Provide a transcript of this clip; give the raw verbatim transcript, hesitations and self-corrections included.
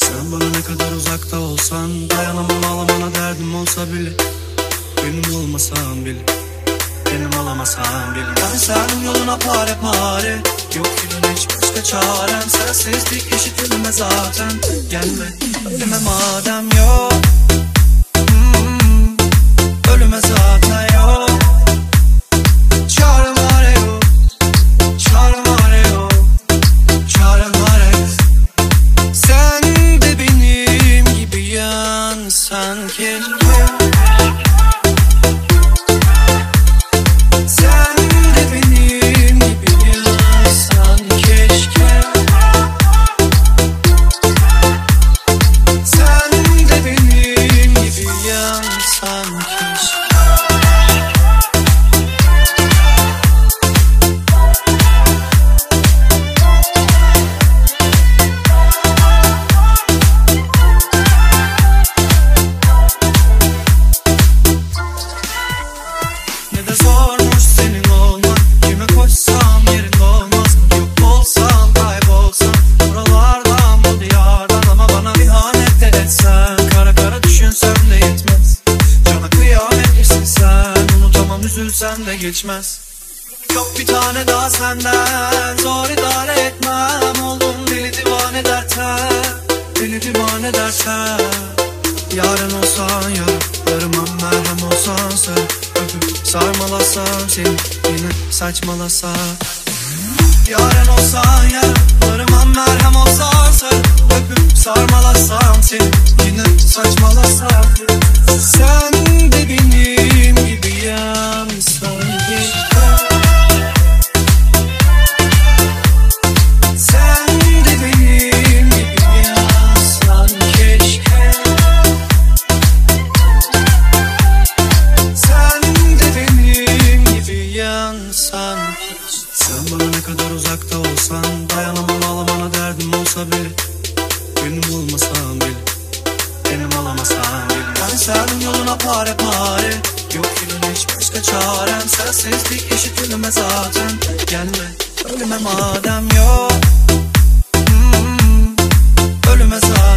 Sen bana ne kadar uzakta olsan, dayanamam ağlamana derdim olsa bile. Benim olmasan bile, benim olamasan bile. Ben senin yoluna pare pare, yok yine hiç başka çarem. Sensizlik eşit ölüme zaten. Gelme ölüme madem yok. hmm, Ölüme zaten yok. Çarem var yok, çarem var yok, çarem var yok. Sen de benim gibi yansan keşke. Sen de benim gibi yansan keşke. Sen de benim gibi yansan keşke. Ne de zormuş senin olmak, kime koşsam yerin olmaz. Yok olsam kaybolsam buralardan bu diyardan. Ama bana ihanet de etsen, kara kara düşünsem de yetmez. Cana kıyametlisin sen, unutamam üzülsem de geçmez. Yok bir tane daha senden, zor idare etmem. Oldum deli divane derten, deli divane derten. Yarın olsan yaralarıma merhem olsan sen, öpüp sarmalasam seni yine saçmalasam. Yarın olsan yaralarıma merhem olsan sen, öpüp sarmalasam seni yine saçmalasam. Sen de benim gibi yansan keşke. Sen de benim gibi yansan keşke. Sen de benim gibi yansan keşke. Sen bana ne kadar uzakta olsan, dayanamam ağlamana derdim olsa bile. Benim olmasan bile, benim olamasan bile. Ben senin yoluna pare pare, yok yine hiç başka çarem. Sensizlik eşit ölüme zaten. Gelme ölüme madem yok. hmm, Ölüme zaten.